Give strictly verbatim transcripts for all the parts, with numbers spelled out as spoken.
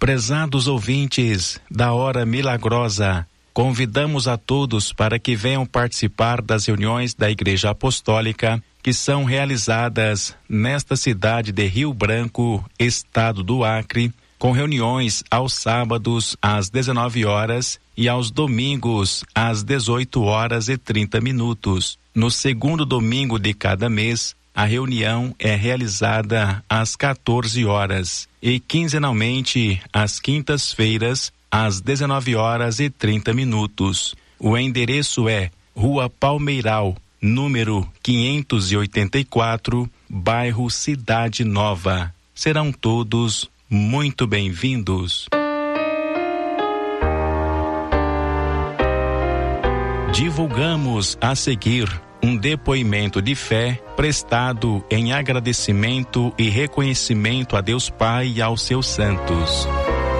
Prezados ouvintes da Hora Milagrosa, convidamos a todos para que venham participar das reuniões da Igreja Apostólica que são realizadas nesta cidade de Rio Branco, estado do Acre, com reuniões aos sábados às dezenove horas e aos domingos às dezoito horas e trinta minutos. No segundo domingo de cada mês, a reunião é realizada às quatorze horas e quinzenalmente às quintas-feiras às dezenove horas e trinta minutos. O endereço é Rua Palmeiral, número quinhentos e oitenta e quatro, bairro Cidade Nova. Serão todos muito bem-vindos. Divulgamos a seguir um depoimento de fé prestado em agradecimento e reconhecimento a Deus Pai e aos seus santos.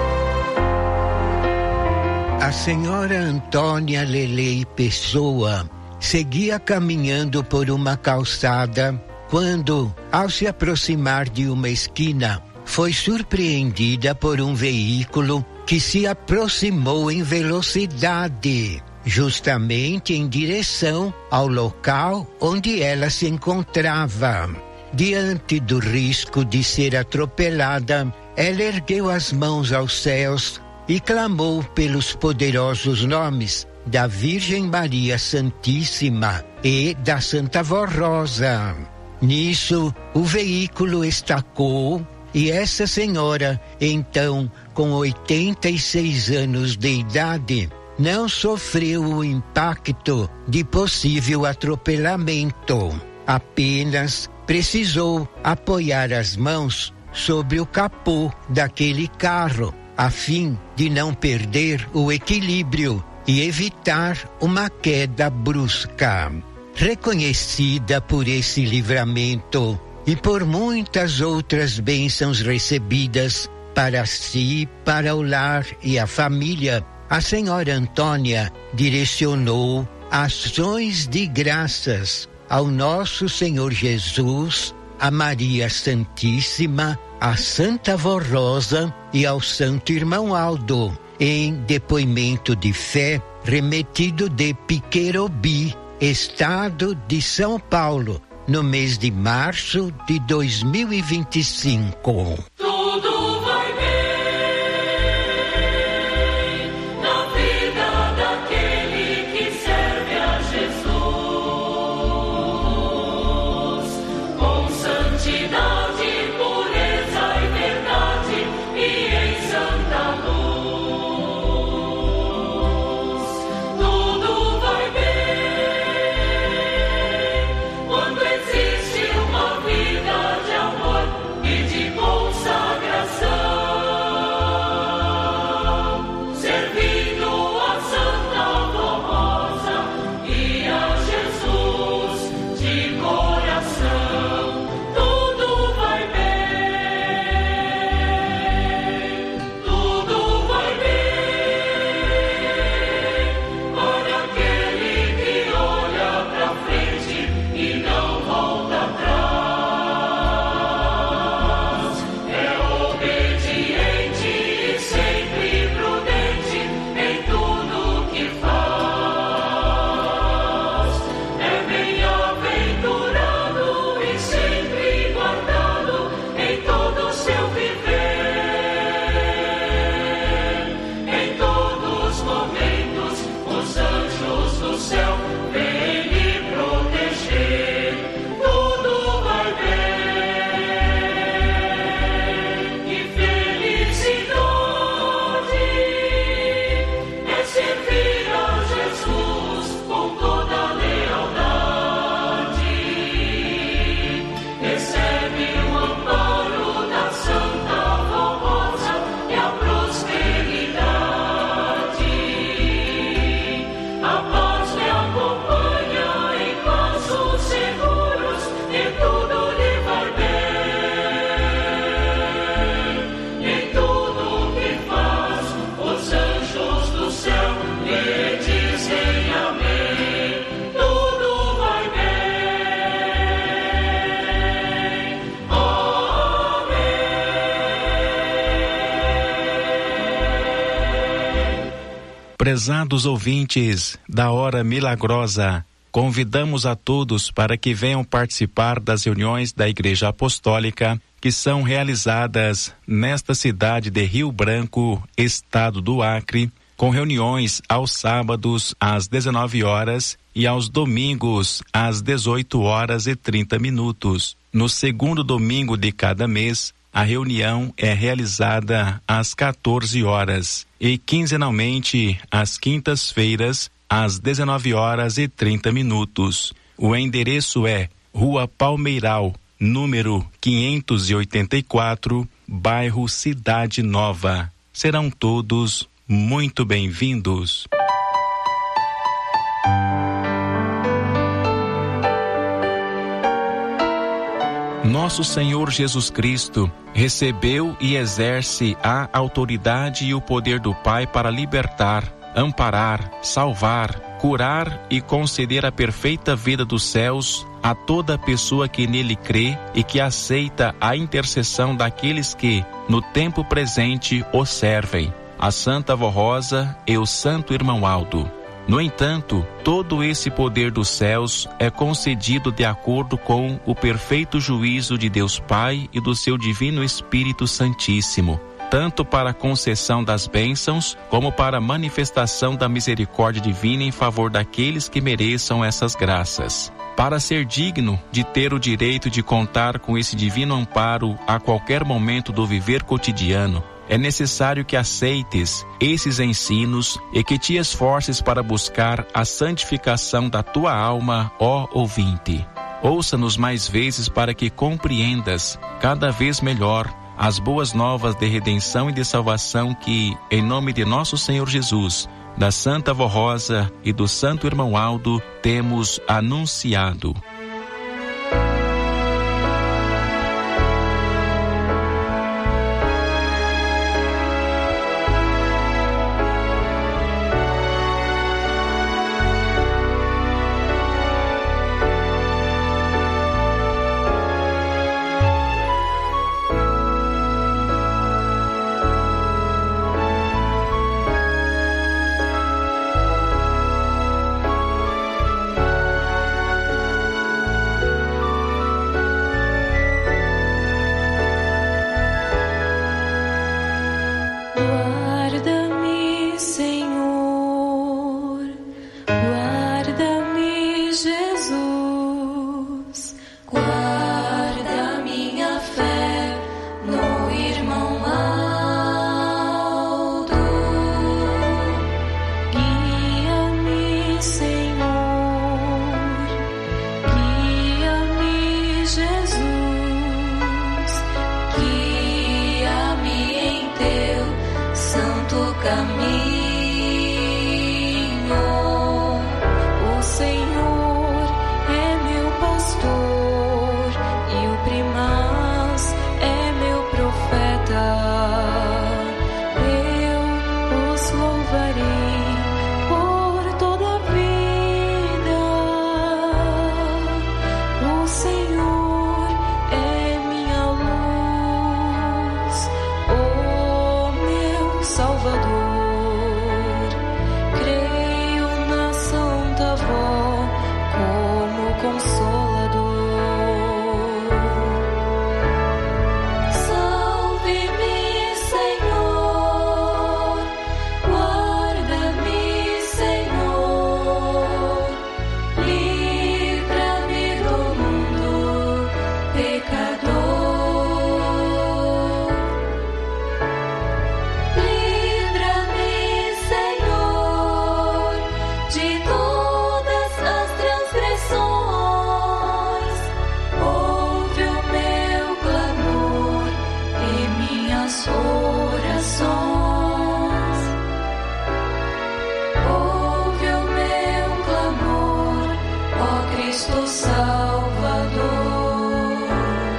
A senhora Antônia Lelei Pessoa seguia caminhando por uma calçada quando, ao se aproximar de uma esquina, foi surpreendida por um veículo que se aproximou em velocidade, justamente em direção ao local onde ela se encontrava. Diante do risco de ser atropelada, ela ergueu as mãos aos céus e clamou pelos poderosos nomes da Virgem Maria Santíssima e da Santa Vó Rosa. Nisso, o veículo estacou e essa senhora, então, com oitenta e seis anos de idade, não sofreu o impacto de possível atropelamento. Apenas precisou apoiar as mãos sobre o capô daquele carro, a fim de não perder o equilíbrio e evitar uma queda brusca. Reconhecida por esse livramento e por muitas outras bênçãos recebidas para si, para o lar e a família, a senhora Antônia direcionou ações de graças ao nosso Senhor Jesus, a Maria Santíssima, a Santa Vó Rosa e ao Santo Irmão Aldo, em depoimento de fé remetido de Piquerobi, estado de São Paulo, no mês de março de dois mil e vinte e cinco. Tudo vai bem na vida daquele que serve a Jesus, com santidade, pureza e verdade e em santa luz. Tudo vai bem quando existe uma vida de amor e de bom sabor. Prezados ouvintes da Hora Milagrosa, convidamos a todos para que venham participar das reuniões da Igreja Apostólica que são realizadas nesta cidade de Rio Branco, estado do Acre, com reuniões aos sábados às dezenove horas e aos domingos às dezoito horas e trinta minutos. No segundo domingo de cada mês, a reunião é realizada às quatorze horas e quinzenalmente às quintas-feiras às dezenove horas e trinta minutos. O endereço é Rua Palmeiral, número quinhentos e oitenta e quatro, bairro Cidade Nova. Serão todos muito bem-vindos. Nosso Senhor Jesus Cristo recebeu e exerce a autoridade e o poder do Pai para libertar, amparar, salvar, curar e conceder a perfeita vida dos céus a toda pessoa que nele crê e que aceita a intercessão daqueles que, no tempo presente, o servem, a Santa Avó Rosa e o Santo Irmão Aldo. No entanto, todo esse poder dos céus é concedido de acordo com o perfeito juízo de Deus Pai e do seu Divino Espírito Santíssimo, tanto para a concessão das bênçãos, como para a manifestação da misericórdia divina em favor daqueles que mereçam essas graças. Para ser digno de ter o direito de contar com esse divino amparo a qualquer momento do viver cotidiano, é necessário que aceites esses ensinos e que te esforces para buscar a santificação da tua alma, ó ouvinte. Ouça-nos mais vezes para que compreendas cada vez melhor as boas novas de redenção e de salvação que, em nome de nosso Senhor Jesus, da Santa Avó Rosa e do Santo Irmão Aldo, temos anunciado. Cristo Salvador.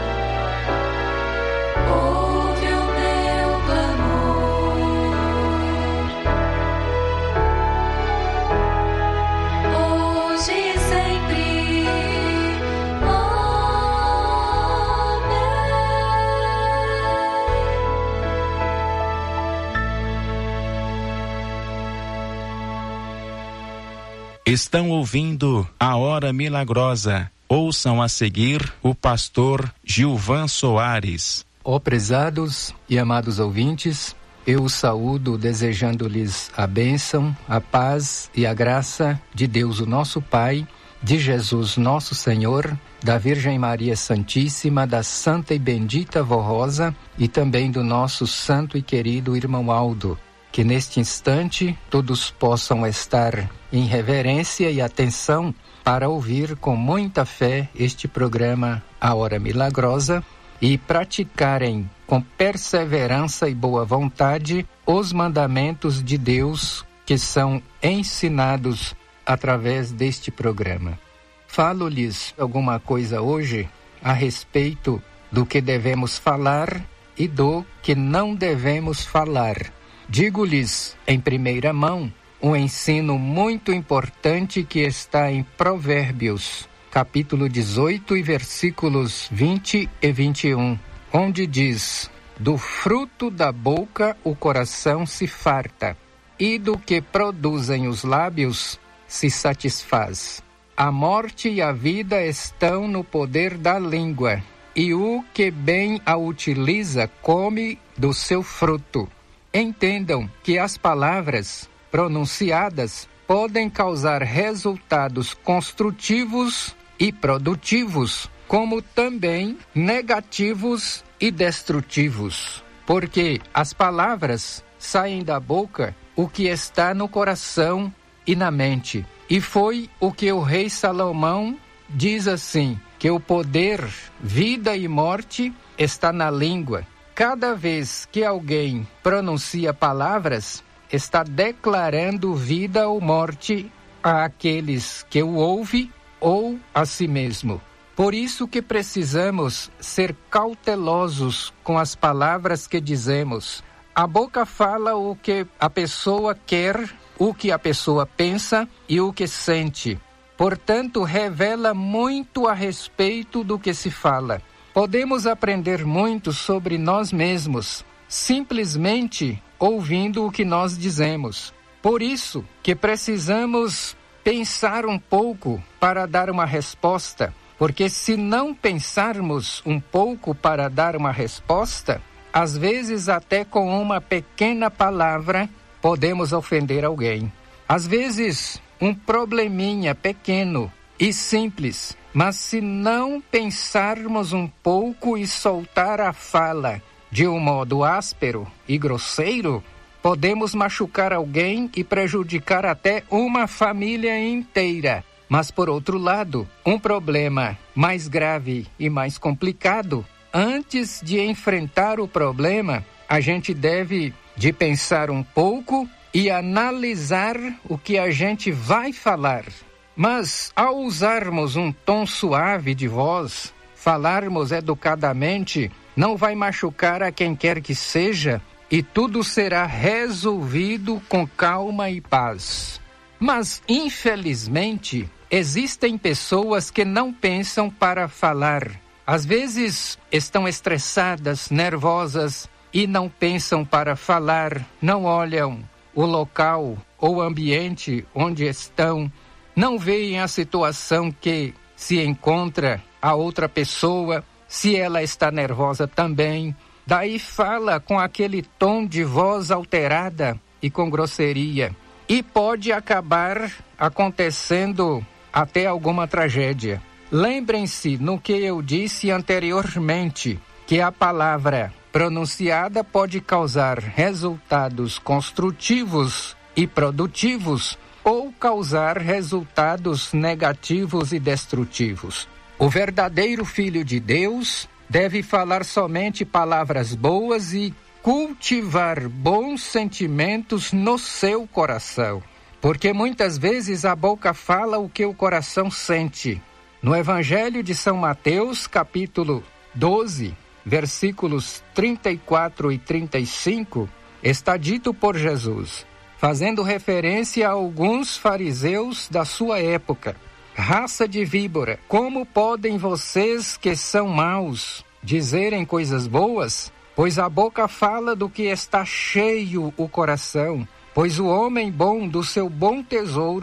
Estão ouvindo a Hora Milagrosa. Ouçam a seguir o pastor Gilvan Soares. Ó prezados e amados ouvintes, eu os saúdo desejando-lhes a bênção, a paz e a graça de Deus o nosso Pai, de Jesus nosso Senhor, da Virgem Maria Santíssima, da Santa e Bendita Vó Rosa e também do nosso santo e querido irmão Aldo. Que neste instante todos possam estar em reverência e atenção para ouvir com muita fé este programa A Hora Milagrosa e praticarem com perseverança e boa vontade os mandamentos de Deus que são ensinados através deste programa. Falo-lhes alguma coisa hoje a respeito do que devemos falar e do que não devemos falar. Digo-lhes em primeira mão um ensino muito importante que está em Provérbios, capítulo dezoito e versículos vinte e vinte e um, onde diz: do fruto da boca o coração se farta, e do que produzem os lábios se satisfaz. A morte e a vida estão no poder da língua, e o que bem a utiliza come do seu fruto. Entendam que as palavras pronunciadas podem causar resultados construtivos e produtivos, como também negativos e destrutivos, porque as palavras saem da boca o que está no coração e na mente. E foi o que o rei Salomão diz assim, que o poder, vida e morte está na língua. Cada vez que alguém pronuncia palavras, está declarando vida ou morte àqueles que o ouvem ou a si mesmo. Por isso que precisamos ser cautelosos com as palavras que dizemos. A boca fala o que a pessoa quer, o que a pessoa pensa e o que sente. Portanto, revela muito a respeito do que se fala. Podemos aprender muito sobre nós mesmos, simplesmente ouvindo o que nós dizemos. Por isso que precisamos pensar um pouco para dar uma resposta, porque se não pensarmos um pouco para dar uma resposta, às vezes até com uma pequena palavra podemos ofender alguém. Às vezes um probleminha pequeno e simples, mas se não pensarmos um pouco e soltar a fala de um modo áspero e grosseiro, podemos machucar alguém e prejudicar até uma família inteira. Mas, por outro lado, um problema mais grave e mais complicado, antes de enfrentar o problema, a gente deve de pensar um pouco e analisar o que a gente vai falar. Mas, ao usarmos um tom suave de voz, falarmos educadamente, não vai machucar a quem quer que seja e tudo será resolvido com calma e paz. Mas, infelizmente, existem pessoas que não pensam para falar. Às vezes estão estressadas, nervosas e não pensam para falar, não olham o local ou ambiente onde estão, não veem a situação que se encontra a outra pessoa, se ela está nervosa também. Daí fala com aquele tom de voz alterada e com grosseria. E pode acabar acontecendo até alguma tragédia. Lembrem-se no que eu disse anteriormente, que a palavra pronunciada pode causar resultados construtivos e produtivos ou causar resultados negativos e destrutivos. O verdadeiro Filho de Deus deve falar somente palavras boas e cultivar bons sentimentos no seu coração, porque muitas vezes a boca fala o que o coração sente. No Evangelho de São Mateus, capítulo doze, versículos trinta e quatro e trinta e cinco, está dito por Jesus, fazendo referência a alguns fariseus da sua época: raça de víbora, como podem vocês que são maus dizerem coisas boas? Pois a boca fala do que está cheio o coração, pois o homem bom do seu bom tesouro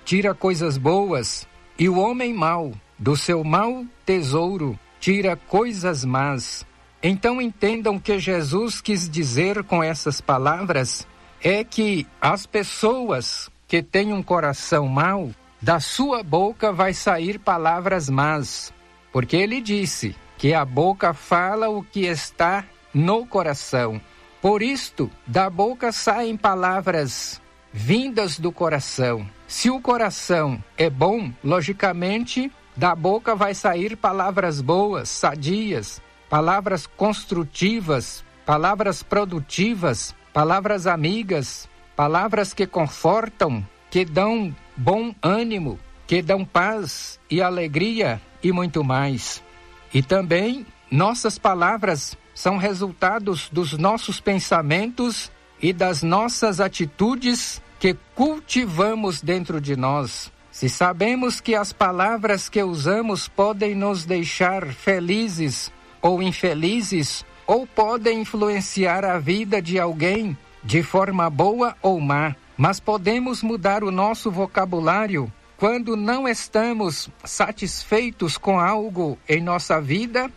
tira coisas boas, e o homem mau, do seu mau tesouro, tira coisas más. Então entendam que Jesus quis dizer com essas palavras é que as pessoas que têm um coração mau, da sua boca vai sair palavras más, porque ele disse que a boca fala o que está no coração. Por isto, da boca saem palavras vindas do coração. Se o coração é bom, logicamente, da boca vai sair palavras boas, sadias, palavras construtivas, palavras produtivas, palavras amigas, palavras que confortam, que dão bom ânimo, que dão paz e alegria e muito mais. E também nossas palavras são resultados dos nossos pensamentos e das nossas atitudes que cultivamos dentro de nós. Se sabemos que as palavras que usamos podem nos deixar felizes ou infelizes, ou podem influenciar a vida de alguém de forma boa ou má, mas podemos mudar o nosso vocabulário quando não estamos satisfeitos com algo em nossa vida.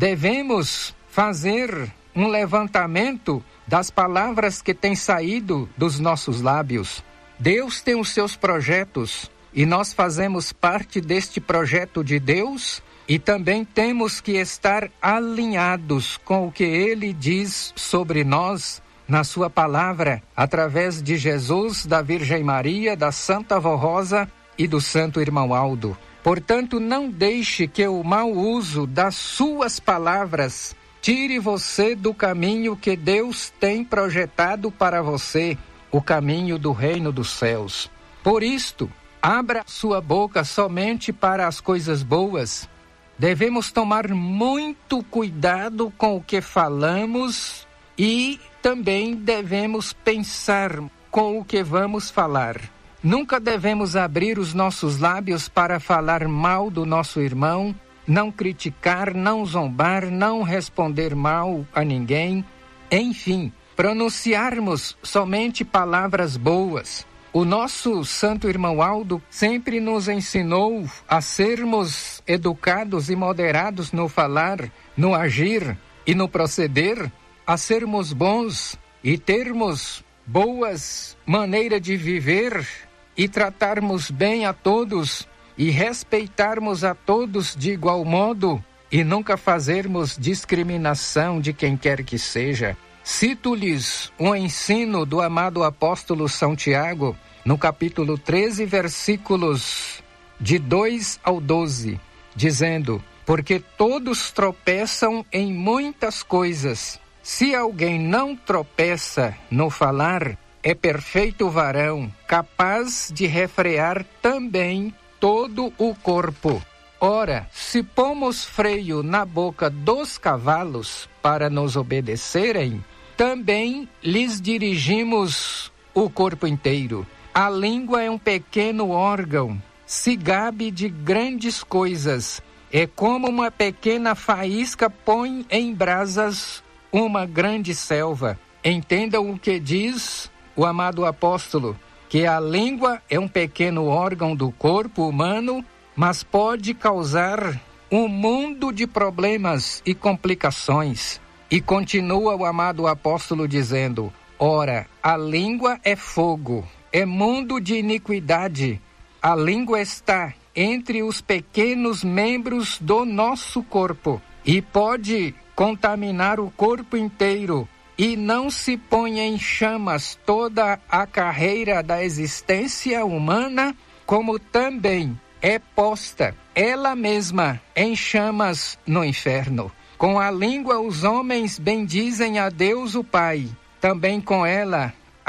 Devemos fazer um levantamento das palavras que têm saído dos nossos lábios. Deus tem os seus projetos e nós fazemos parte deste projeto de Deus, e também temos que estar alinhados com o que Ele diz sobre nós na sua palavra, através de Jesus, da Virgem Maria, da Santa Vó Rosa e do Santo Irmão Aldo. Portanto, não deixe que o mau uso das suas palavras tire você do caminho que Deus tem projetado para você, o caminho do reino dos céus. Por isto, abra sua boca somente para as coisas boas. Devemos tomar muito cuidado com o que falamos e também devemos pensar com o que vamos falar. Nunca devemos abrir os nossos lábios para falar mal do nosso irmão, não criticar, não zombar, não responder mal a ninguém. Enfim, pronunciarmos somente palavras boas. O nosso Santo Irmão Aldo sempre nos ensinou a sermos educados e moderados no falar, no agir e no proceder, a sermos bons e termos boas maneiras de viver e tratarmos bem a todos e respeitarmos a todos de igual modo e nunca fazermos discriminação de quem quer que seja. Cito-lhes um ensino do amado apóstolo São Tiago, no capítulo treze, versículos de dois ao doze, dizendo: porque todos tropeçam em muitas coisas. Se alguém não tropeça no falar, é perfeito varão, capaz de refrear também todo o corpo. Ora, se pomos freio na boca dos cavalos para nos obedecerem, também lhes dirigimos o corpo inteiro. A língua é um pequeno órgão, se gabe de grandes coisas. É como uma pequena faísca põe em brasas uma grande selva. Entendam o que diz o amado apóstolo, que a língua é um pequeno órgão do corpo humano, mas pode causar um mundo de problemas e complicações. E continua o amado apóstolo dizendo: ora, a língua é fogo, é mundo de iniquidade. A língua está entre os pequenos membros do nosso corpo e pode contaminar o corpo inteiro, e não se põe em chamas toda a carreira da existência humana, como também é posta ela mesma em chamas no inferno. Com a língua os homens bendizem a Deus o Pai, também com ela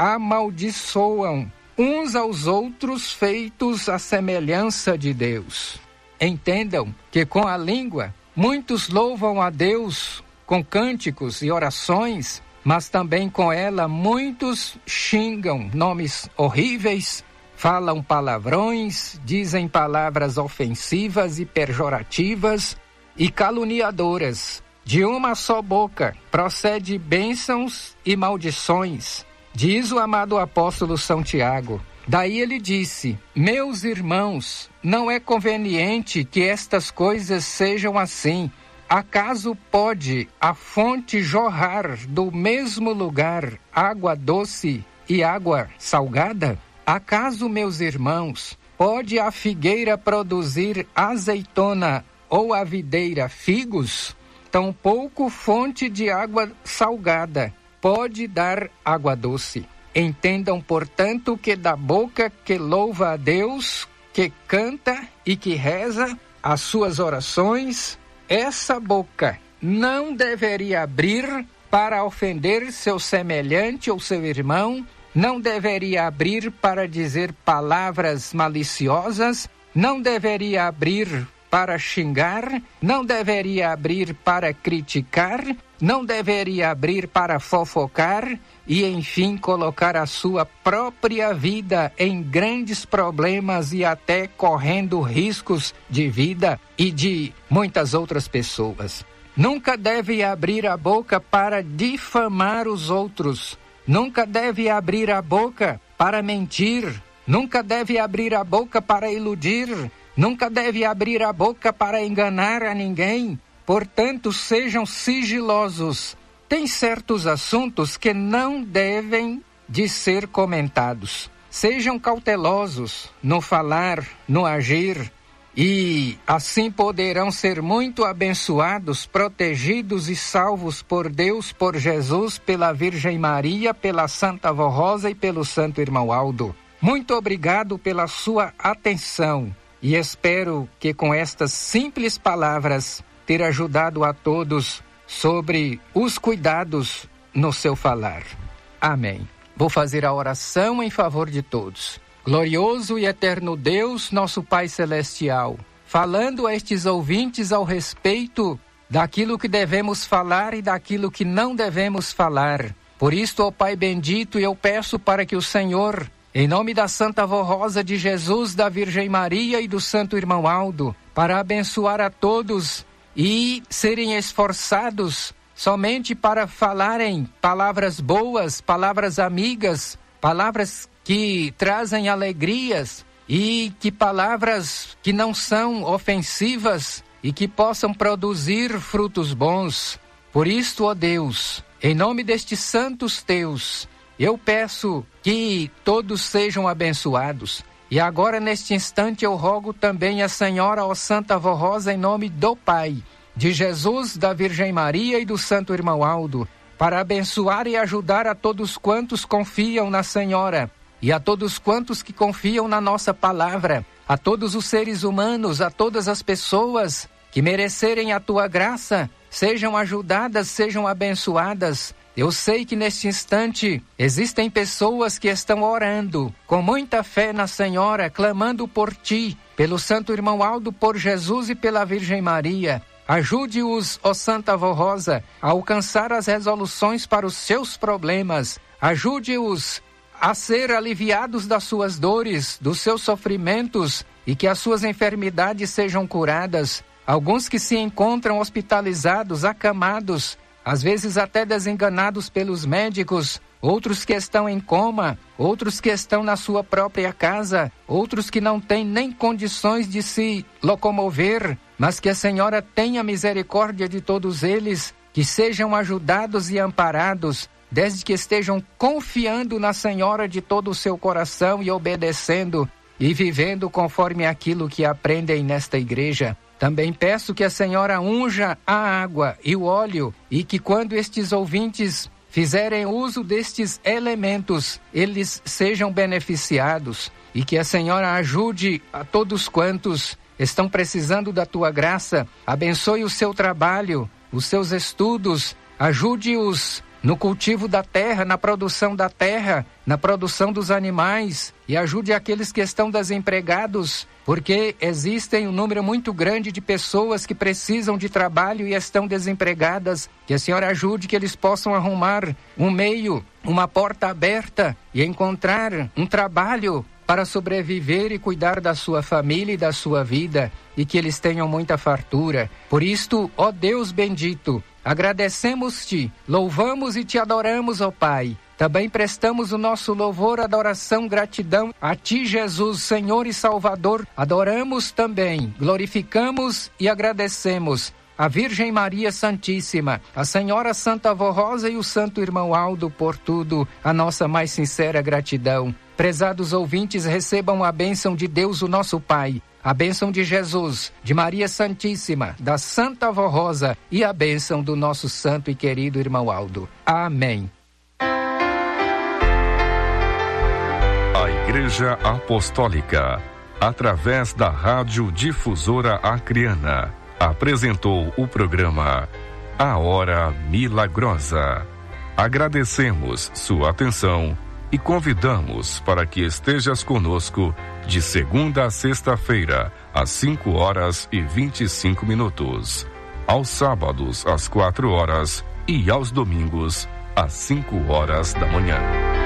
amaldiçoam uns aos outros, feitos à semelhança de Deus. Entendam que com a língua muitos louvam a Deus com cânticos e orações, mas também com ela muitos xingam nomes horríveis, falam palavrões, dizem palavras ofensivas e pejorativas e caluniadoras. De uma só boca procede bênçãos e maldições. Diz o amado apóstolo São Tiago: Daí ele disse: meus irmãos, não é conveniente que estas coisas sejam assim. Acaso pode a fonte jorrar do mesmo lugar água doce e água salgada? Acaso, meus irmãos, pode a figueira produzir azeitona ou a videira figos? Tampouco fonte de água salgada pode dar água doce. Entendam, portanto, que da boca que louva a Deus, que canta e que reza as suas orações, essa boca não deveria abrir para ofender seu semelhante ou seu irmão, não deveria abrir para dizer palavras maliciosas, não deveria abrir para xingar, não deveria abrir para criticar, não deveria abrir para fofocar e, enfim, colocar a sua própria vida em grandes problemas e até correndo riscos de vida e de muitas outras pessoas. Nunca deve abrir a boca para difamar os outros, nunca deve abrir a boca para mentir, nunca deve abrir a boca para iludir, nunca deve abrir a boca para enganar a ninguém. Portanto, sejam sigilosos. Tem certos assuntos que não devem de ser comentados. Sejam cautelosos no falar, no agir, e assim poderão ser muito abençoados, protegidos e salvos por Deus, por Jesus, pela Virgem Maria, pela Santa Vó Rosa e pelo Santo Irmão Aldo. Muito obrigado pela sua atenção e espero que com estas simples palavras ter ajudado a todos sobre os cuidados no seu falar. Amém. Vou fazer a oração em favor de todos. Glorioso e eterno Deus, nosso Pai Celestial, falando a estes ouvintes ao respeito daquilo que devemos falar e daquilo que não devemos falar. Por isto, ó Pai bendito, eu peço para que o Senhor, em nome da Santa Vó Rosa de Jesus, da Virgem Maria e do Santo Irmão Aldo, para abençoar a todos e serem esforçados somente para falarem palavras boas, palavras amigas, palavras que trazem alegrias e que palavras que não são ofensivas e que possam produzir frutos bons. Por isto, ó Deus, em nome destes santos teus, eu peço que todos sejam abençoados. E agora, neste instante, eu rogo também a Senhora, ó Santa Vó Rosa, em nome do Pai, de Jesus, da Virgem Maria e do Santo Irmão Aldo, para abençoar e ajudar a todos quantos confiam na Senhora e a todos quantos que confiam na nossa palavra, a todos os seres humanos, a todas as pessoas que merecerem a tua graça, sejam ajudadas, sejam abençoadas. Eu sei que neste instante existem pessoas que estão orando com muita fé na Senhora, clamando por ti, pelo Santo Irmão Aldo, por Jesus e pela Virgem Maria. Ajude-os, ó Santa Vó Rosa, a alcançar as resoluções para os seus problemas. Ajude-os a ser aliviados das suas dores, dos seus sofrimentos e que as suas enfermidades sejam curadas. Alguns que se encontram hospitalizados, acamados, às vezes até desenganados pelos médicos, outros que estão em coma, outros que estão na sua própria casa, outros que não têm nem condições de se locomover, mas que a Senhora tenha misericórdia de todos eles, que sejam ajudados e amparados, desde que estejam confiando na Senhora de todo o seu coração e obedecendo e vivendo conforme aquilo que aprendem nesta igreja. Também peço que a Senhora unja a água e o óleo e que quando estes ouvintes fizerem uso destes elementos, eles sejam beneficiados e que a Senhora ajude a todos quantos estão precisando da tua graça, abençoe o seu trabalho, os seus estudos, ajude-os no cultivo da terra, na produção da terra, na produção dos animais e ajude aqueles que estão desempregados, porque existem um número muito grande de pessoas que precisam de trabalho e estão desempregadas. Que a Senhora ajude que eles possam arrumar um meio, uma porta aberta e encontrar um trabalho para sobreviver e cuidar da sua família e da sua vida, e que eles tenham muita fartura. Por isto, ó Deus bendito, agradecemos-te, louvamos e te adoramos, ó Pai, Também prestamos o nosso louvor, adoração, gratidão a Ti, Jesus, Senhor e Salvador. Adoramos também, glorificamos e agradecemos a Virgem Maria Santíssima, a Senhora Santa Avó Rosa e o Santo Irmão Aldo, por tudo, a nossa mais sincera gratidão. Prezados ouvintes, recebam a bênção de Deus, o nosso Pai, a bênção de Jesus, de Maria Santíssima, da Santa Avó Rosa e a bênção do nosso santo e querido Irmão Aldo. Amém. A Igreja Apostólica, através da Rádio Difusora Acreana, apresentou o programa A Hora Milagrosa. Agradecemos sua atenção e convidamos para que estejas conosco de segunda a sexta-feira, às cinco horas e vinte e cinco minutos, aos sábados às quatro horas e aos domingos às cinco horas da manhã.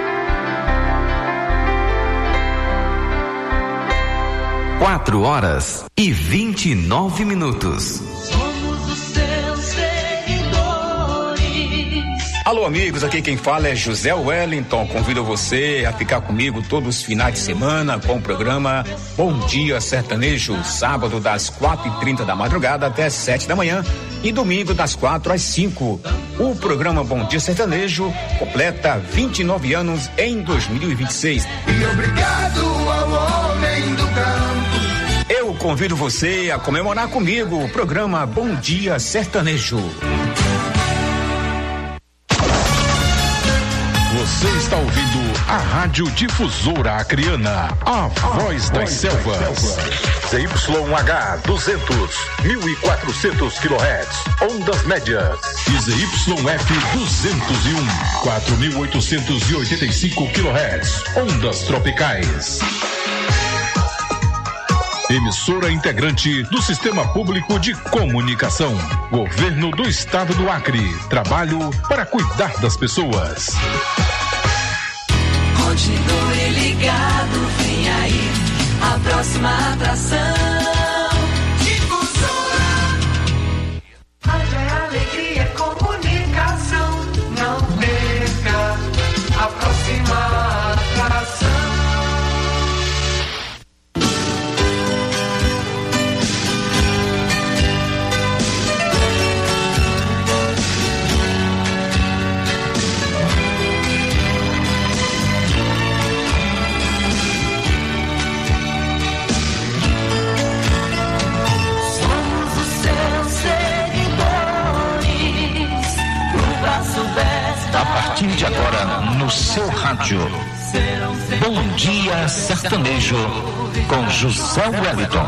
Quatro horas e vinte e nove minutos. Somos os seus seguidores. Alô, amigos, aqui quem fala é José Wellington. Convido você a ficar comigo todos os finais de semana com o programa Bom Dia Sertanejo, sábado das quatro e trinta da madrugada até as sete da manhã e domingo das quatro às cinco. O programa Bom Dia Sertanejo completa vinte e nove anos em dois mil e vinte e seis. E obrigado ao homem do campo. Eu convido você a comemorar comigo o programa Bom Dia Sertanejo. Você está ouvindo a Rádio Difusora Acreana, a voz das selvas. Z Y H duzentos, mil e quatrocentos quilohertz, ondas médias. E Z Y F duzentos e um, quatro mil oitocentos e oitenta e cinco quilohertz, ondas tropicais. Emissora integrante do Sistema Público de Comunicação. Governo do Estado do Acre. Trabalho para cuidar das pessoas. Continue ligado, vem aí a próxima atração. Difusora. Rádio é alegria, comunicação. Não perca a próxima atração. A partir de agora, no seu rádio, Bom Dia Sertanejo, com José Wellington.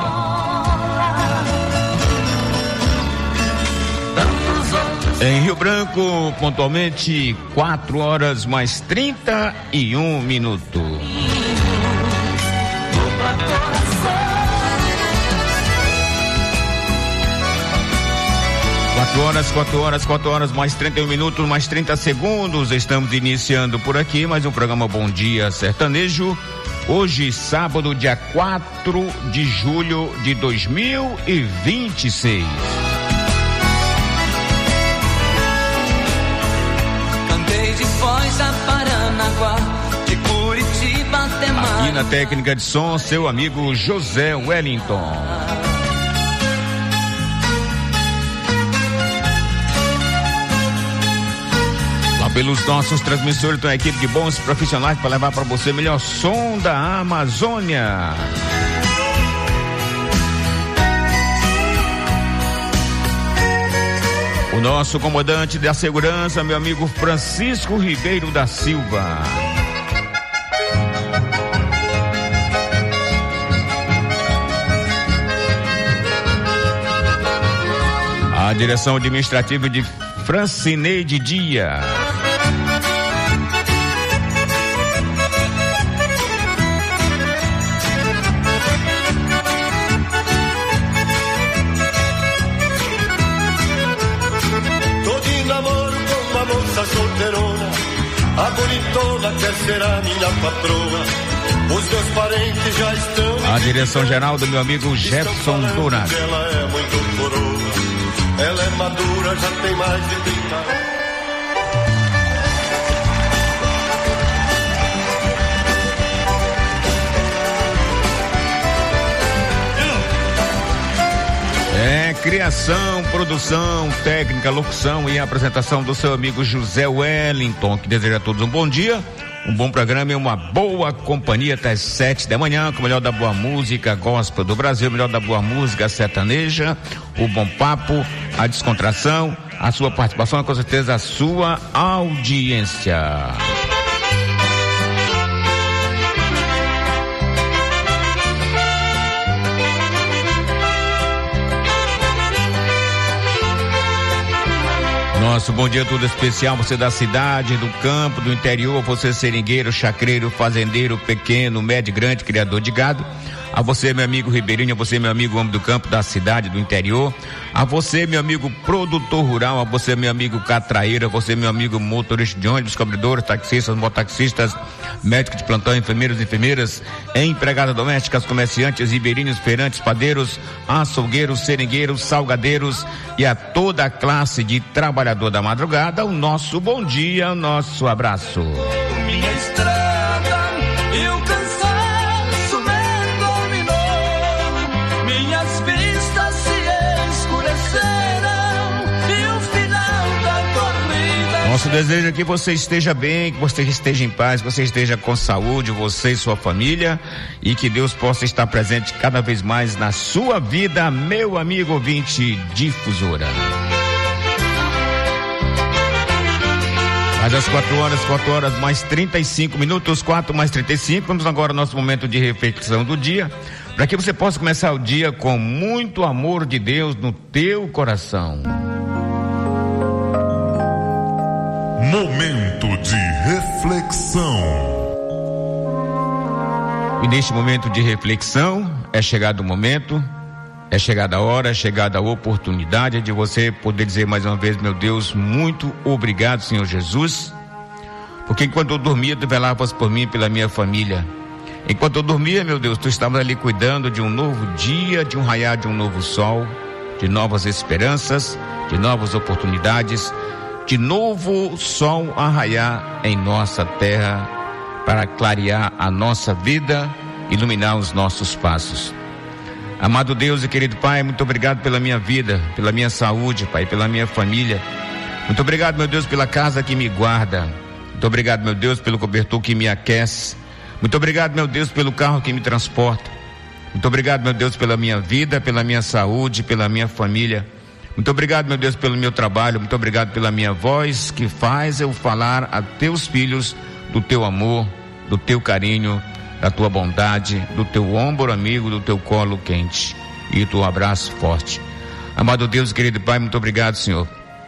Em Rio Branco, pontualmente quatro horas mais trinta e um minutos. Quatro horas, quatro horas, quatro horas, mais trinta e um minutos, mais trinta segundos. Estamos iniciando por aqui mais um programa Bom Dia Sertanejo. Hoje, sábado, dia quatro de julho de dois mil e vinte e seis. Cantei de Foz a Paranaguá, de Curitiba até Mar. Aqui na técnica de som, seu amigo José Wellington. Pelos nossos transmissores, tem uma equipe de bons profissionais para levar para você o melhor som da Amazônia. O nosso comandante da segurança, meu amigo Francisco Ribeiro da Silva. A direção administrativa de Francineide Dias. Solteirona, a bonitona quer ser a minha patroa. Os meus parentes já estão. A direção geral do meu amigo Jefferson Dourado. Ela é muito coroa, ela é madura, já tem mais de trinta anos. criação, produção, técnica, locução e apresentação do seu amigo José Wellington, que deseja a todos um bom dia, um bom programa e uma boa companhia até às sete da manhã, com o melhor da boa música gospel do Brasil, o melhor da boa música sertaneja, o bom papo, a descontração, a sua participação e com certeza a sua audiência. Nosso bom dia todo especial, você da cidade, do campo, do interior, você seringueiro, chacreiro, fazendeiro, pequeno, médio, grande, criador de gado. A você, meu amigo ribeirinho, a você, meu amigo homem do campo, da cidade, do interior. A você, meu amigo produtor rural, a você, meu amigo catraíra, a você, meu amigo motorista de ônibus, cobradores, taxistas, mototaxistas, médicos de plantão, enfermeiros, enfermeiras, empregadas domésticas, comerciantes, ribeirinhos, feirantes, padeiros, açougueiros, seringueiros, salgadeiros e a toda a classe de trabalhador da madrugada, o nosso bom dia, o nosso abraço. Minha estrada e o cansaço me dominou, minhas vistas se escureceram e o final da corrida. Nosso desejo é que você esteja bem, que você esteja em paz, que você esteja com saúde, você e sua família, e que Deus possa estar presente cada vez mais na sua vida, meu amigo ouvinte difusora. Mas às quatro horas, quatro horas mais trinta e cinco minutos, quatro mais trinta e cinco, vamos agora ao nosso momento de reflexão do dia, para que você possa começar o dia com muito amor de Deus no teu coração. Momento de reflexão. E neste momento de reflexão, é chegado o momento, é chegada a hora, é chegada a oportunidade de você poder dizer mais uma vez, meu Deus, muito obrigado, Senhor Jesus, porque enquanto eu dormia, tu velavas por mim e pela minha família. Enquanto eu dormia, meu Deus, tu estavas ali cuidando de um novo dia, de um raiar de um novo sol, de novas esperanças, de novas oportunidades, de novo sol a raiar em nossa terra, para clarear a nossa vida, iluminar os nossos passos. Amado Deus e querido Pai, muito obrigado pela minha vida, pela minha saúde, Pai, pela minha família. Muito obrigado, meu Deus, pela casa que me guarda. Muito obrigado, meu Deus, pelo cobertor que me aquece. Muito obrigado, meu Deus, pelo carro que me transporta. Muito obrigado, meu Deus, pela minha vida, pela minha saúde, pela minha família. Muito obrigado, meu Deus, pelo meu trabalho. Muito obrigado pela minha voz que faz eu falar a teus filhos do teu amor, do teu carinho, da tua bondade, do teu ombro amigo, do teu colo quente e do teu abraço forte. Amado Deus, querido Pai, muito obrigado, Senhor,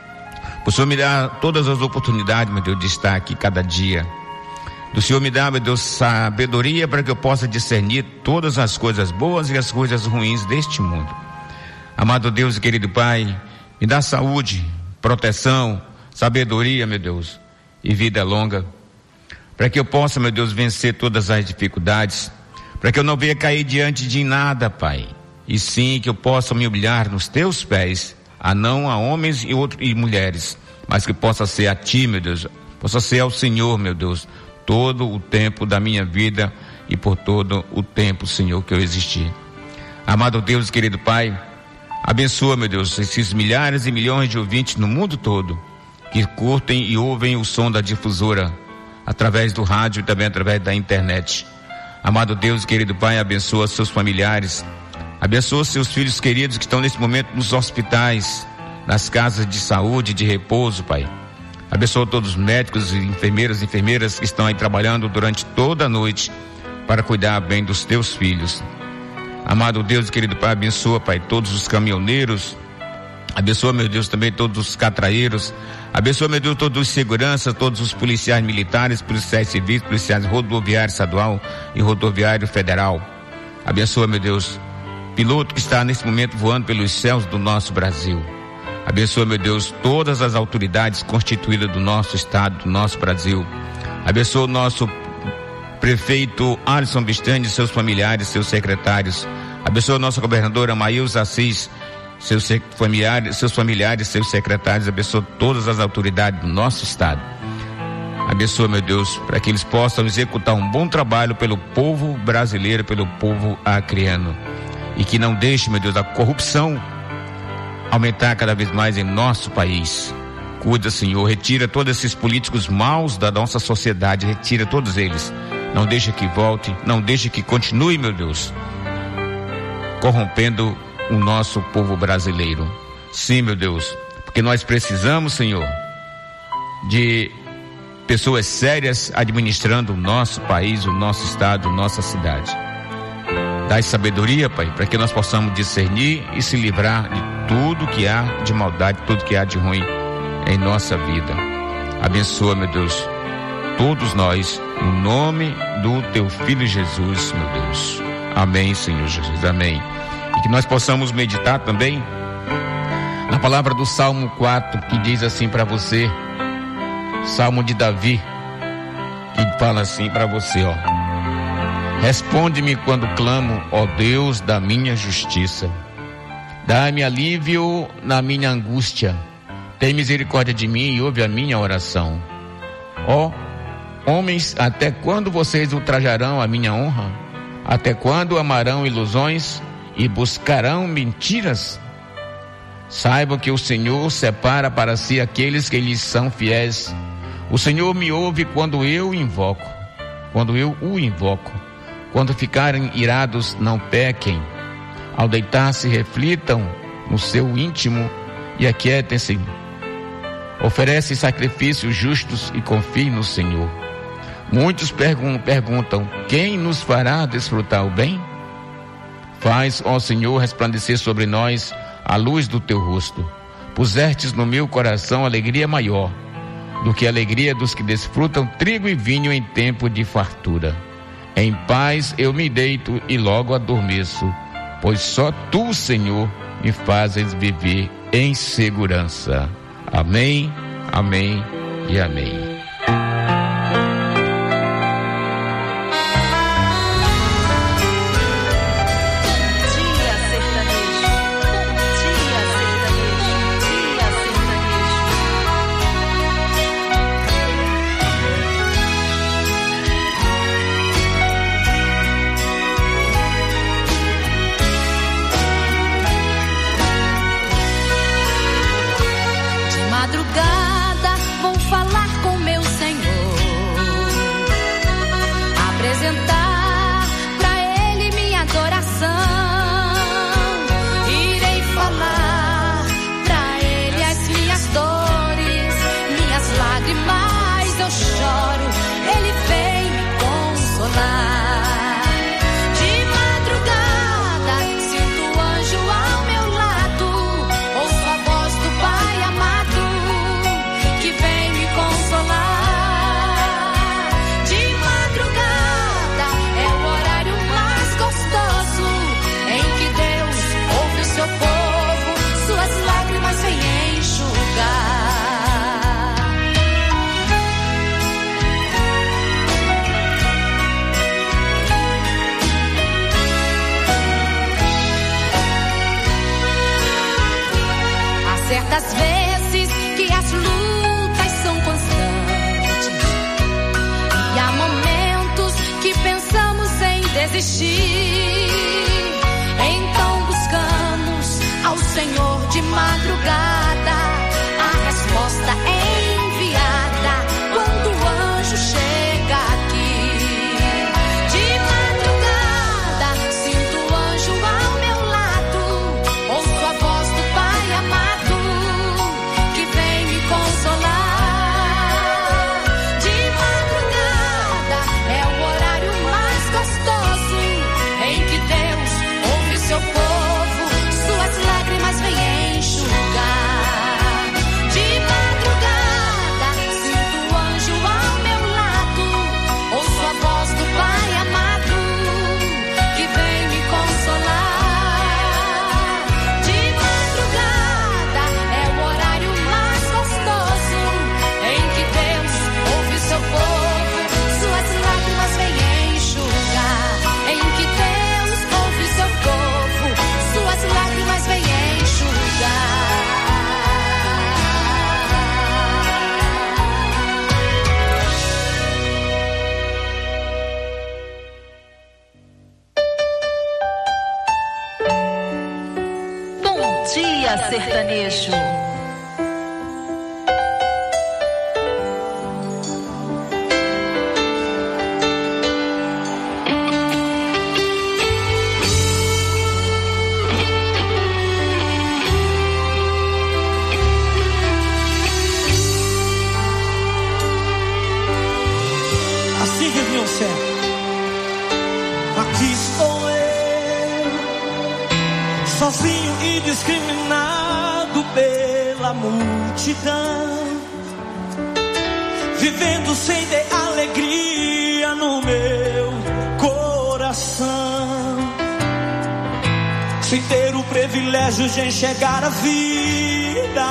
por Senhor me dar todas as oportunidades, meu Deus, de estar aqui cada dia. Do Senhor me dá, meu Deus, sabedoria para que eu possa discernir todas as coisas boas e as coisas ruins deste mundo. Amado Deus e querido Pai, me dá saúde, proteção, sabedoria, meu Deus, e vida longa, para que eu possa, meu Deus, vencer todas as dificuldades, para que eu não venha cair diante de nada, Pai, e sim que eu possa me humilhar nos teus pés, a não a homens e, outros, e mulheres, mas que possa ser a ti, meu Deus, possa ser ao Senhor, meu Deus, todo o tempo da minha vida e por todo o tempo, Senhor, que eu existir. Amado Deus, querido Pai, abençoa, meu Deus, esses milhares e milhões de ouvintes no mundo todo, que curtem e ouvem o som da difusora, através do rádio e também através da internet. Amado Deus, querido Pai, abençoa seus familiares, abençoa seus filhos queridos que estão nesse momento nos hospitais, nas casas de saúde, de repouso, Pai. Abençoa todos os médicos, enfermeiras e enfermeiras que estão aí trabalhando durante toda a noite para cuidar bem dos teus filhos. Amado Deus, querido Pai, abençoa, Pai, todos os caminhoneiros, abençoa, meu Deus, também todos os catraeiros, abençoa, meu Deus, todos os seguranças, todos os policiais militares, policiais civis, policiais rodoviário estadual e rodoviário federal. Abençoa, meu Deus, piloto que está nesse momento voando pelos céus do nosso Brasil. Abençoa, meu Deus, todas as autoridades constituídas do nosso estado, do nosso Brasil. Abençoa o nosso prefeito Alisson Bistani, seus familiares, seus secretários. Abençoa a nossa governadora Maílza Assis, seus familiares, seus familiares, seus secretários. Abençoa todas as autoridades do nosso estado. Abençoa, meu Deus, para que eles possam executar um bom trabalho pelo povo brasileiro, pelo povo acreano. E que não deixe, meu Deus, a corrupção aumentar cada vez mais em nosso país. Cuida, Senhor, retira todos esses políticos maus da nossa sociedade, retira todos eles. Não deixa que volte, não deixa que continue, meu Deus, corrompendo o nosso povo brasileiro. Sim, meu Deus, porque nós precisamos, Senhor, de pessoas sérias administrando o nosso país, o nosso estado, nossa cidade. Dai sabedoria, Pai, para que nós possamos discernir e se livrar de tudo que há de maldade, tudo que há de ruim em nossa vida. Abençoa, meu Deus, todos nós, no nome do Teu Filho Jesus, meu Deus. Amém, Senhor Jesus, amém. E que nós possamos meditar também na palavra do Salmo quatro, que diz assim para você, Salmo de Davi, que fala assim para você, ó: responde-me quando clamo, ó Deus da minha justiça. Dá-me alívio na minha angústia. Tem misericórdia de mim e ouve a minha oração. Ó homens, até quando vocês ultrajarão a minha honra? Até quando amarão ilusões e buscarão mentiras? Saibam que o Senhor separa para si aqueles que lhes são fiéis. O Senhor me ouve quando eu invoco, quando eu o invoco. Quando ficarem irados, não pequem. Ao deitar-se, reflitam no seu íntimo e aquietem-se. Oferecem sacrifícios justos e confiem no Senhor. Muitos pergun- perguntam, quem nos fará desfrutar o bem? Faz, ó Senhor, resplandecer sobre nós a luz do teu rosto. Pusestes no meu coração alegria maior do que a alegria dos que desfrutam trigo e vinho em tempo de fartura. Em paz eu me deito e logo adormeço, pois só tu, Senhor, me fazes viver em segurança. Amém, amém e amém. Certas vezes que as lutas são constantes e há momentos que pensamos em desistir. Então buscamos ao Senhor de madrugada. A resposta é enviada quando o anjo chega aqui. De madrugada sinto o anjo ao meu lado, ouço a voz do Pai amado que vem me consolar. De madrugada é o horário mais gostoso em que Deus ouve seu povo, suas lágrimas vem enxugar. sertanejo. Assim vive o céu. Aqui estou eu, sozinho e discriminado pela multidão, vivendo sem ter alegria no meu coração, sem ter o privilégio de enxergar a vida.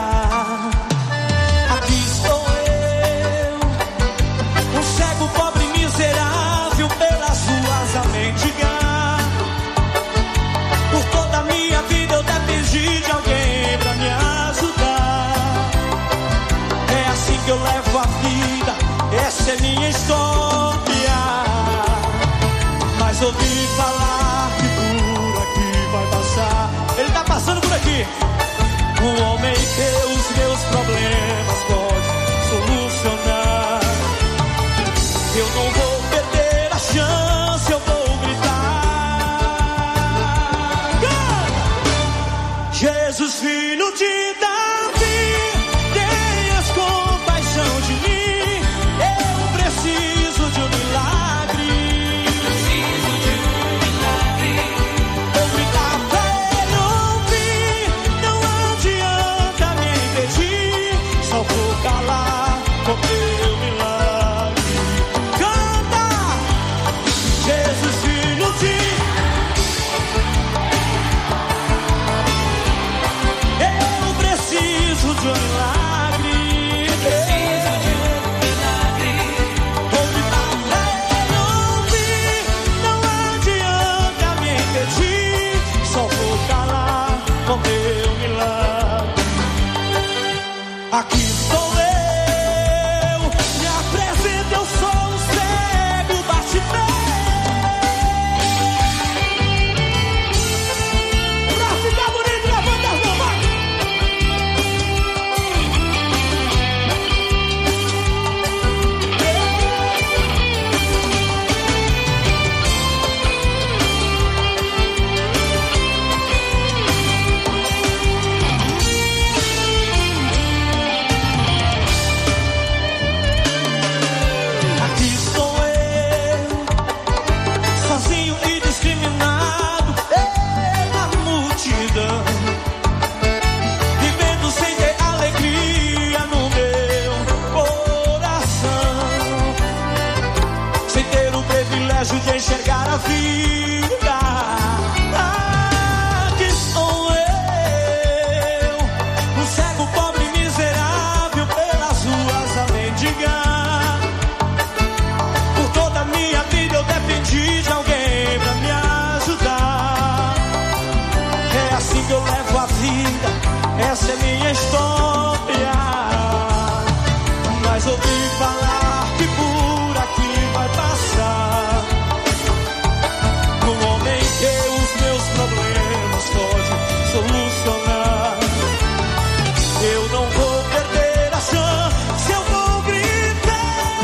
Aqui estou eu, um cego, pobre, miserável, pelas ruas a mendigar. Por toda a minha vida eu dependi de alguém pra me ajudar. É assim que eu levo a vida, essa é minha história. Mas ouvi falar que por aqui vai passar. Ele tá passando por aqui. Um homem que os meus problemas pode solucionar. Eu não vou perder a chance, eu vou gritar. Jesus, filho de Davi, tenhas compaixão de mim. Eu preciso de um milagre. Preciso de um milagre. Vou gritar pra ele ouvir, não adianta me impedir. Só vou calar com meu milagre. Canta! Jesus, filho de... Eu preciso de um milagre. Preciso de um milagre. Vou gritar pra ele ouvir, não adianta me impedir. Só vou calar com meu milagre. Aqui estou eu, me apresento, eu sou o cego Bartimeu. Pra ficar bonito, levanta as mãos, vai. Aqui estou eu, sozinho e discriminado pela multidão, vivendo sem ter alegria no meu coração, sem ter o privilégio de enxergar a vida. Aqui estou eu, um cego, pobre, miserável, pelas ruas a mendigar. Por toda a minha vida eu dependi de alguém pra me ajudar. É assim que eu levo a vida, essa é minha história. Mas ouvi falar que por aqui vai passar um homem que os meus problemas pode solucionar. Eu não vou perder a chance, eu vou gritar.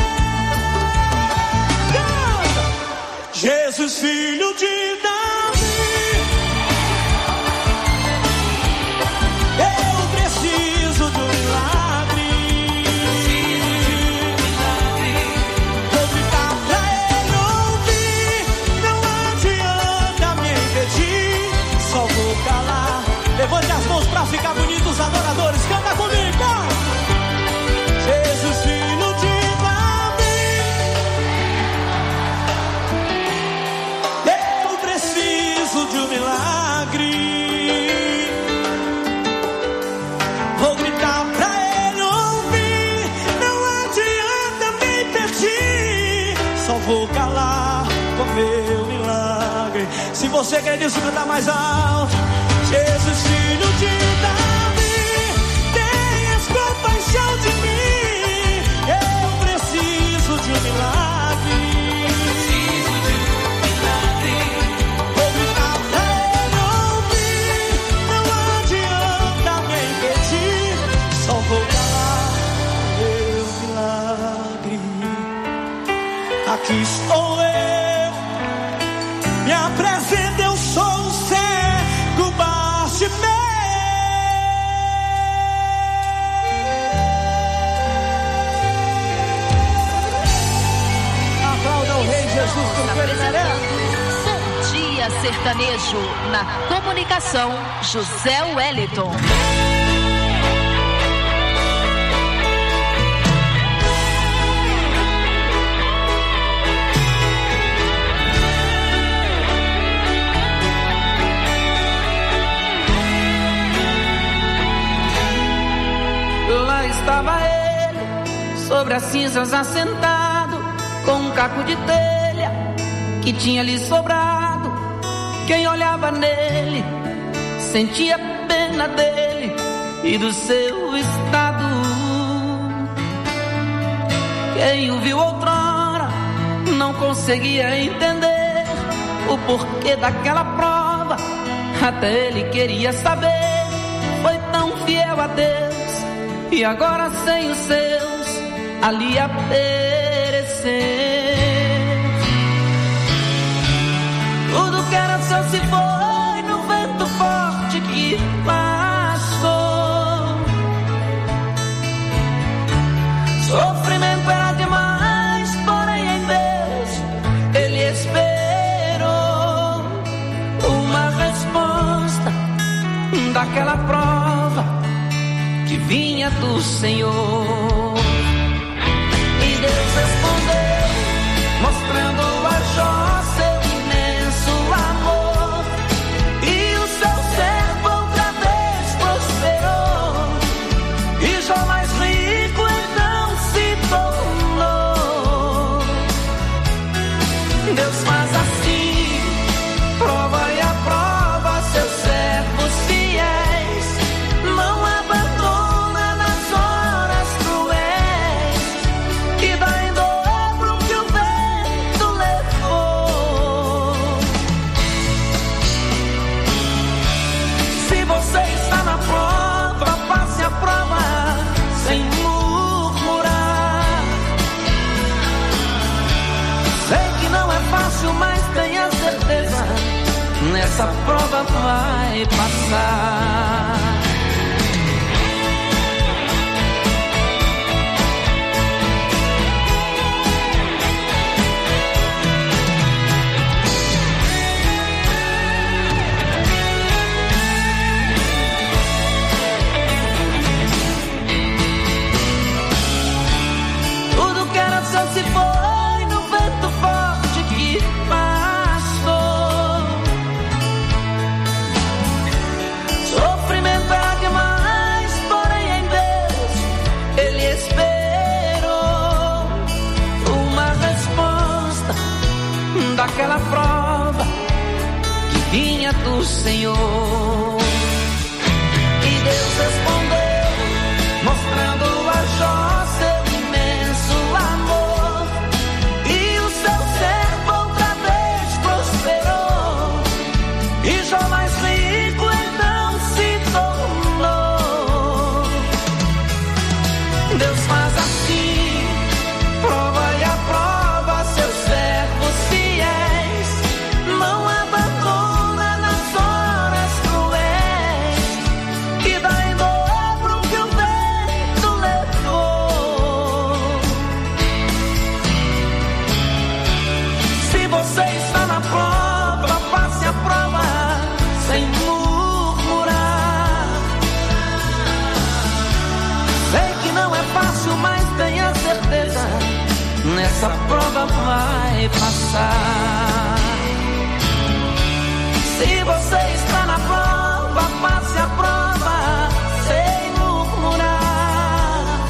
Jesus, filho de Davi, eu preciso de um milagre. Vou gritar pra ele ouvir, não adianta me impedir. Só vou calar. Levante as mãos pra ficar bonitos, adoradores. Canta comigo, vai. Jesus, filho de Davi, eu preciso de um milagre. Vou gritar pra ele ouvir, não adianta me impedir. Só vou calar com meu milagre. Se você quer disso, canta mais alto. Jesus, filho de Davi, tenhas compaixão de mim. Eu preciso de um milagre. Preciso de um milagre. Vou gritar pra ele ouvir, não adianta Bom Dia Sertanejo, na comunicação, José Wellington. Lá estava ele, sobre as cinzas assentado, com um caco de telha que tinha lhe sobrado. Quem olhava nele sentia pena dele e do seu estado. Quem o viu outrora não conseguia entender o porquê daquela prova. Até ele queria saber, foi tão fiel a Deus e agora sem os seus ali a perecer. Tudo que era seu se foi no vento forte que passou. Sofrimento era demais, porém em Deus ele esperou uma resposta daquela prova que vinha do Senhor. E Deus respondeu, mostrando a Jó seu imenso amor. E o seu servo outra vez prosperou. E Jó mais rico então se tornou. Deus faz assim, prova e aprova seus servos fiéis. Não abandona nas horas cruéis e dá em dobro o que o vento levou. Se você está na prova, passe a prova sem murmurar. Sei que não é fácil, mas tenha certeza, nessa prova vai passar. Tudo que era seu se foi no vento forte que passou. Sofrimento era demais, porém em Deus ele esperou uma resposta daquela prova que vinha do Senhor. E Deus respondeu, mostrando a Jó seu imenso amor. E o seu servo outra vez prosperou. E Jó mais rico então se tornou. Deus faz assim, prova e aprova seus servos fiéis. Não abandona nas horas cruéis e dá em dobro o que o vento levou. Se você está na prova, passe a prova sem murmurar. Sei que não é fácil, mas tenha certeza, nessa prova vai passar. Se você está na prova, passe a prova sem murmurar.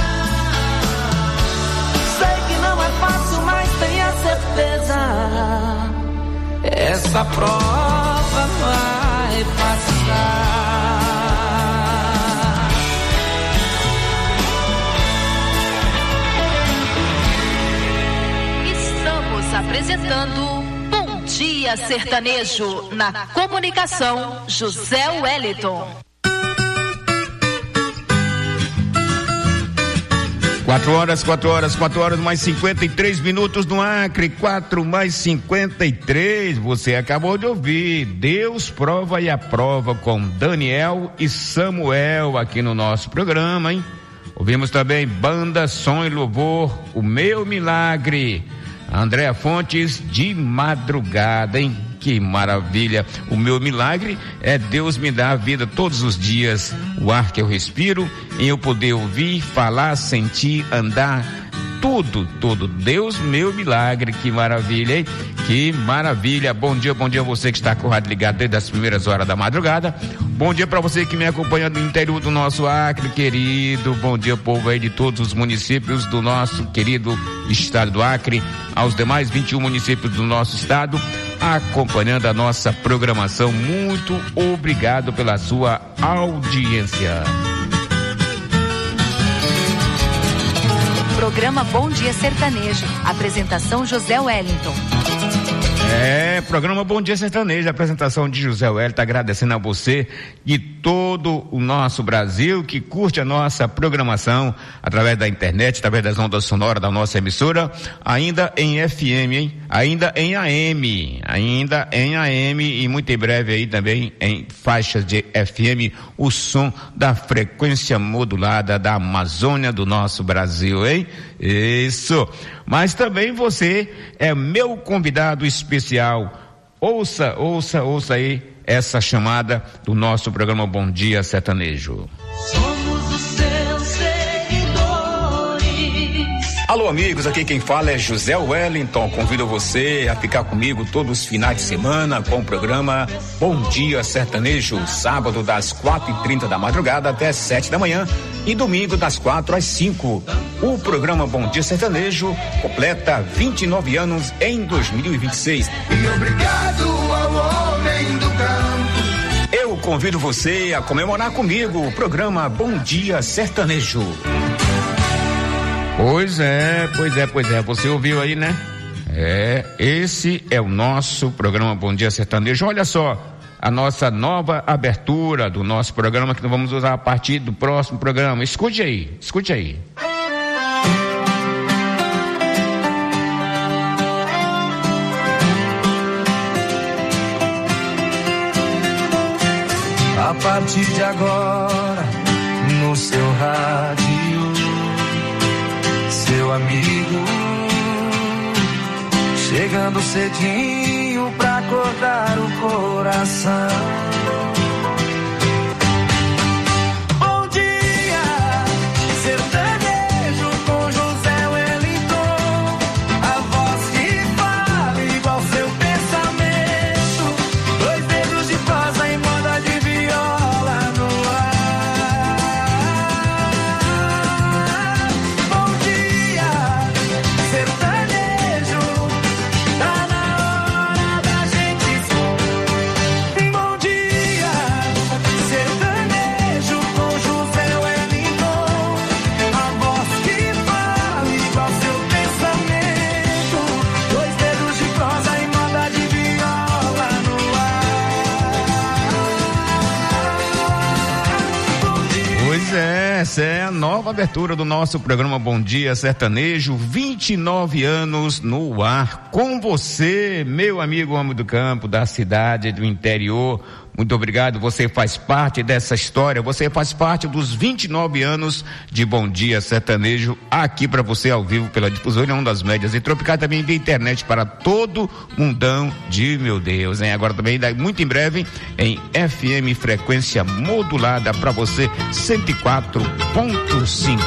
Sei que não é fácil, mas tenha certeza, essa prova vai passar. Estamos apresentando Bom Dia Sertanejo, na comunicação, José Wellington. Quatro horas, quatro horas, quatro horas, mais cinquenta e três minutos no Acre, quatro mais cinquenta e três. Você acabou de ouvir Deus prova e aprova com Daniel e Samuel aqui no nosso programa, hein? Ouvimos também Banda Som e Louvor, O Meu Milagre. Andréa Fontes, de madrugada, hein? Que maravilha. O meu milagre é Deus me dar a vida todos os dias, o ar que eu respiro, em eu poder ouvir, falar, sentir, andar, tudo, tudo. Deus, meu milagre, que maravilha, hein? Que maravilha. Bom dia, bom dia a você que está com o rádio ligado desde as primeiras horas da madrugada. Bom dia para você que me acompanha no interior do nosso Acre, querido. Bom dia, povo aí de todos os municípios do nosso querido estado do Acre, aos demais vinte e um municípios do nosso estado, acompanhando a nossa programação. Muito obrigado pela sua audiência. Programa Bom Dia Sertanejo. Apresentação José Wellington. É, programa Bom Dia Sertanejo, apresentação de José Wellington, agradecendo a você de todo o nosso Brasil que curte a nossa programação através da internet, através das ondas sonoras da nossa emissora, ainda em F M, hein? Ainda em A M, ainda em A M e muito em breve aí também em faixas de F M, o som da frequência modulada da Amazônia do nosso Brasil, hein? Isso. Mas também você é meu convidado especial. Ouça, ouça, ouça aí essa chamada do nosso programa Bom Dia Sertanejo. Somos os seus seguidores. Alô, amigos, aqui quem fala é José Wellington. Convido você a ficar comigo todos os finais de semana com o programa Bom Dia Sertanejo, sábado das quatro e trinta da madrugada até as sete da manhã e domingo das quatro às cinco. O programa Bom Dia Sertanejo completa vinte e nove anos em dois mil e vinte e seis. E obrigado ao homem do campo. Eu convido você a comemorar comigo o programa Bom Dia Sertanejo. Pois é, pois é, pois é, você ouviu aí, né? É, esse é o nosso programa Bom Dia Sertanejo. Olha só, a nossa nova abertura do nosso programa que nós vamos usar a partir do próximo programa. Escute aí, escute aí. A partir de agora, no seu rádio, seu amigo, chegando cedinho pra acordar o coração. Bom dia, sertanejo com José Wellington, a voz que fala igual seu pensamento, dois dedos de prosa em moda de viola no ar. Bom dia, sertanejo, tá na hora da gente. Bom dia, sertanejo com José Wellington, a voz que fala igual seu pensamento, dois dedos de prosa em moda de viola no Pois é, essa é a nova abertura do nosso programa Bom Dia Sertanejo, vinte e nove anos no ar, com você, meu amigo homem do campo, da cidade, do interior. Muito obrigado, você faz parte dessa história, você faz parte dos vinte e nove anos de Bom Dia Sertanejo, aqui para você ao vivo pela difusora Ondas Médias e Tropical, também via internet para todo mundão de meu Deus, hein? Agora também, muito em breve, em F M frequência modulada para você, cento e quatro ponto cinco.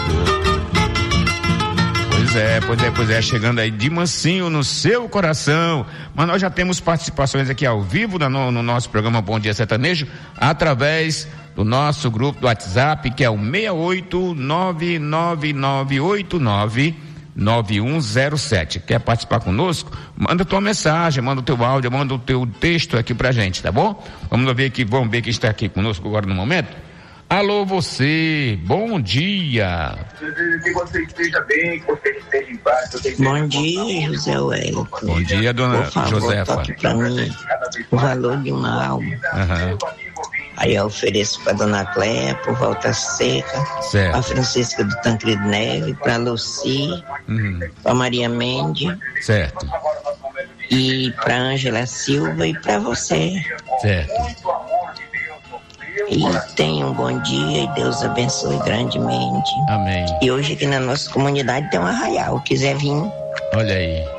Pois é, pois é, pois é, chegando aí de mansinho no seu coração. Mas nós já temos participações aqui ao vivo no, no nosso programa Bom Dia Sertanejo, através do nosso grupo do WhatsApp, que é o seis oito nove nove nove oito nove nove um zero sete. Quer participar conosco? Manda tua mensagem, manda o teu áudio, manda o teu texto aqui pra gente, tá bom? Vamos ver aqui, vamos ver quem está aqui conosco agora no momento. Alô, você, bom dia. Que você esteja bem, que você esteja em paz. Bom dia, José Wellington. Bom dia, dona Por favor, Josefa. toque pra mim o valor de uma alma. Uhum. Aí eu ofereço pra dona Cléia, por Volta Seca, certo. pra Francisca do Tancredo Neve, pra Luci, uhum. pra Maria Mendes. Certo. E pra Ângela Silva e pra você. Certo. E tenha um bom dia e Deus abençoe grandemente. Amém. E hoje aqui na nossa comunidade tem um arraial, quiser vir. Olha aí.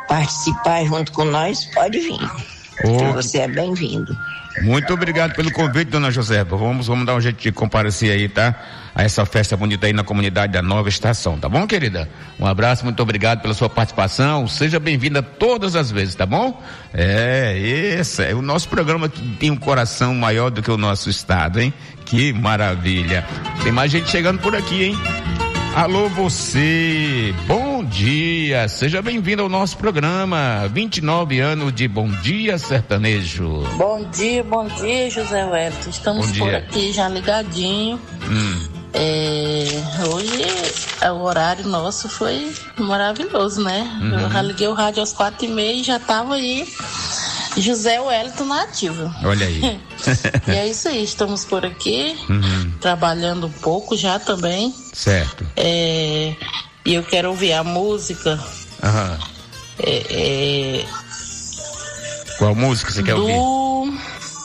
participar junto com nós, pode vir. Oh. Você é bem-vindo. Muito obrigado pelo convite, dona Josefa. Vamos, vamos dar um jeito de comparecer aí, tá? A essa festa bonita aí na comunidade da Nova Estação, tá bom, querida? Um abraço, muito obrigado pela sua participação. Seja bem-vinda todas as vezes, tá bom? É, esse é o nosso programa que tem um coração maior do que o nosso estado, hein? Que maravilha. Tem mais gente chegando por aqui, hein? Alô, você, bom dia, seja bem-vindo ao nosso programa, vinte e nove anos de Bom Dia Sertanejo. Bom dia, bom dia, José Wellington, estamos por aqui já ligadinho. Hum. É, hoje o horário nosso foi maravilhoso, né? Uhum. Eu já liguei o rádio às quatro e meia e já tava aí José Wellington na ativa. Olha aí. E é isso aí, estamos por aqui, uhum. trabalhando um pouco já também. Certo. É, e eu quero ouvir a música. Uhum. É, é, Qual música você quer do... ouvir?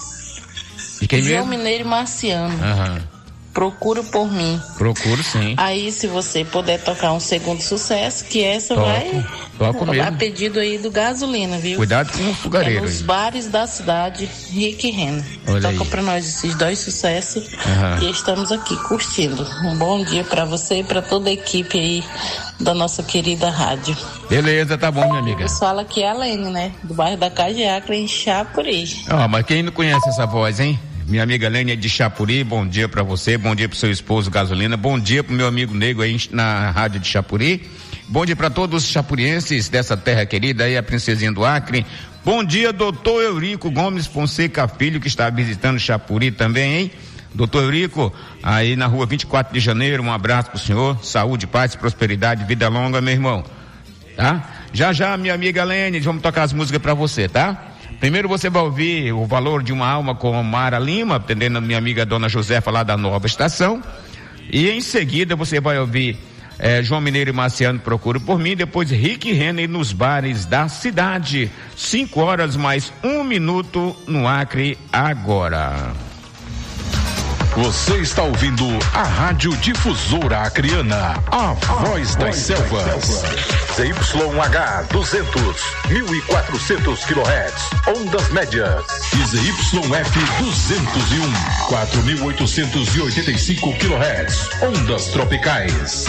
De quem João mesmo? Mineiro e Marciano. Uhum. Procura por mim. Procuro sim. Aí, se você puder tocar um segundo sucesso, que essa Toco. vai Toco mesmo. a pedido aí do Gasolina, viu? Cuidado com o fogareiro. É nos aí. bares da cidade, Rick e Renner. Olha Toca aí. pra nós esses dois sucessos. Uhum. E estamos aqui curtindo. Um bom dia pra você e pra toda a equipe aí da nossa querida rádio. Beleza, tá bom, minha amiga. Eu falo aqui é a Lene, né? Do bairro da Cajiacra, em Chapuri. Ó, mas quem não conhece essa voz, hein? Minha amiga Lênia de Chapuri, bom dia pra você, bom dia pro seu esposo Gasolina, bom dia pro meu amigo Nego aí na rádio de Chapuri, bom dia pra todos os chapurienses dessa terra querida aí, a princesinha do Acre, bom dia doutor Eurico Gomes Fonseca Filho, que está visitando Chapuri também, hein? Doutor Eurico, aí na rua vinte e quatro de janeiro, um abraço pro senhor, saúde, paz, prosperidade, vida longa, meu irmão, tá? Já já, minha amiga Lênia, vamos tocar as músicas pra você, tá? Primeiro você vai ouvir O Valor de uma Alma com Mara Lima, atendendo a minha amiga Dona Josefa lá da Nova Estação. E em seguida você vai ouvir eh, João Mineiro e Marciano, Procura por Mim. Depois Rick Renner nos bares da cidade. Cinco horas mais um minuto no Acre agora. Você está ouvindo a Rádio Difusora Acreana, a voz das selvas. Z Y H duzentos, mil e quatrocentos quilohertz, ondas médias. E Z Y F duzentos e um, quatro mil oitocentos e oitenta e cinco quilohertz, ondas tropicais.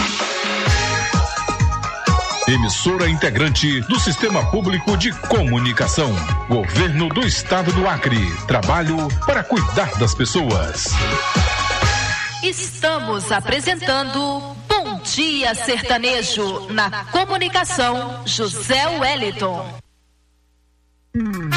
Emissora integrante do Sistema Público de Comunicação. Governo do Estado do Acre. Trabalho para cuidar das pessoas. Estamos apresentando Bom Dia Sertanejo na comunicação José Wellington.